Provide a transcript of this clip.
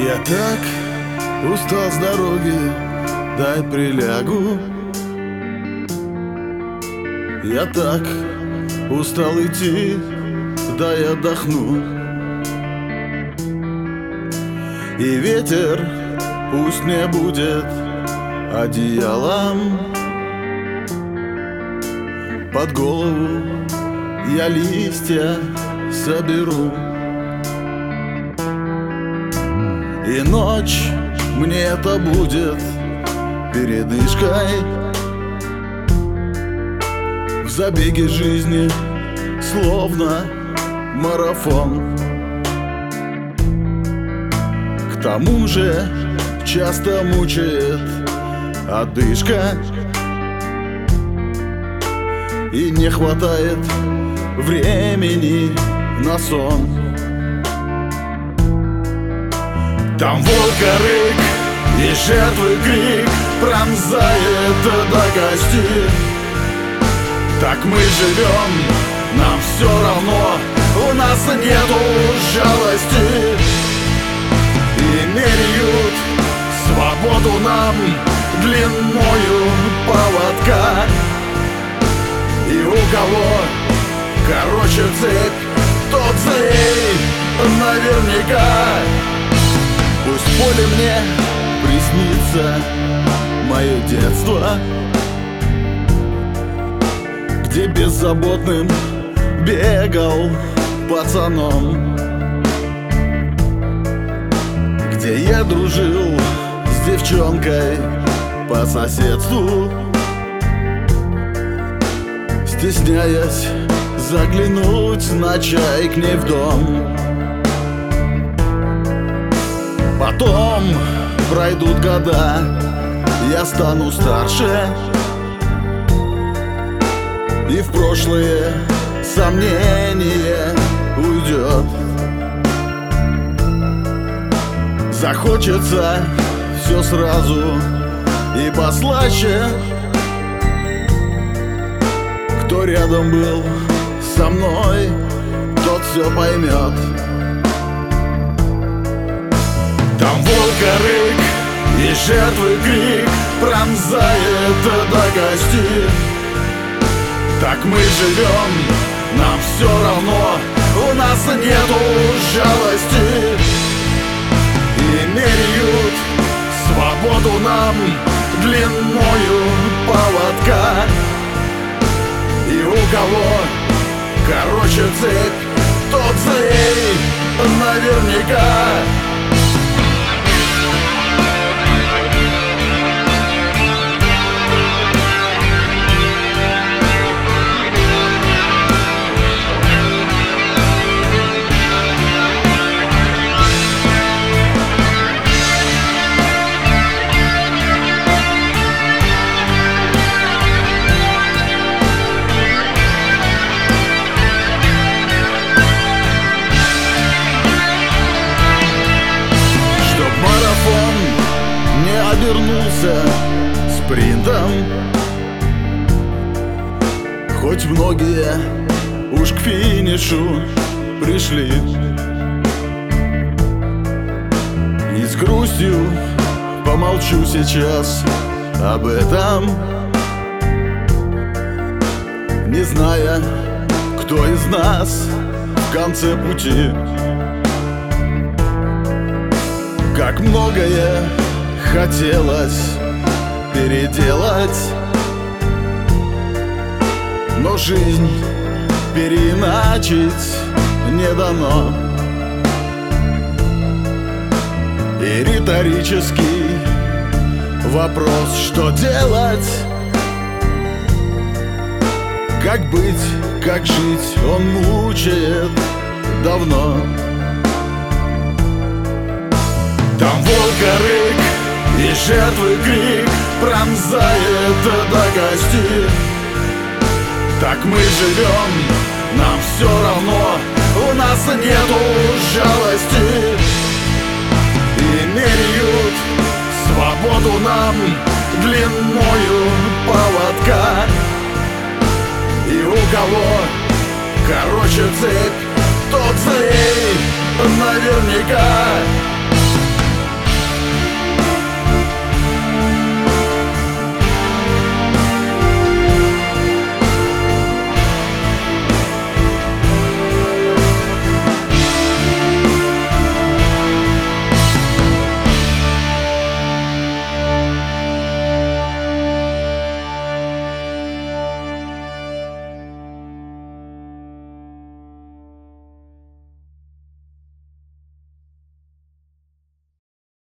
Я так устал с дороги, дай прилягу. Я так устал идти, дай отдохну. И ветер пусть не будет одеялом. Под голову я листья соберу. И ночь мне это будет передышкой в забеге жизни, словно марафон. К тому же часто мучает одышка, и не хватает времени на сон. Там волк-рык и жертвы крик пронзает до кости. Так мы живем, нам все равно, у нас нету жалости. И меряют свободу нам длиною поводка. И у кого короче цепь, тот злей наверняка. Пусть в поле мне приснится мое детство, где беззаботным бегал пацаном, где я дружил с девчонкой по соседству, стесняясь заглянуть на чай к ней в дом. Потом пройдут года, я стану старше, и в прошлое сомнение уйдет. Захочется все сразу и послаще. Кто рядом был со мной, тот все поймет. Там волк-рык и жертвы крик пронзает до кости. Так мы живем, нам все равно, у нас нету жалости. И меряют свободу нам длиною поводка. И у кого короче цепь, тот злей наверняка. Обернулся спринтом, хоть многие уж к финишу пришли. И с грустью помолчу сейчас об этом, не зная, кто из нас в конце пути. Как многое хотелось переделать, но жизнь переиначить не дано. И риторический вопрос, что делать, как быть, как жить, он мучает давно. Там волк-рык и жертвы крик пронзает до кости. Так мы живем, нам все равно, у нас нету жалости. И меряют свободу нам длиною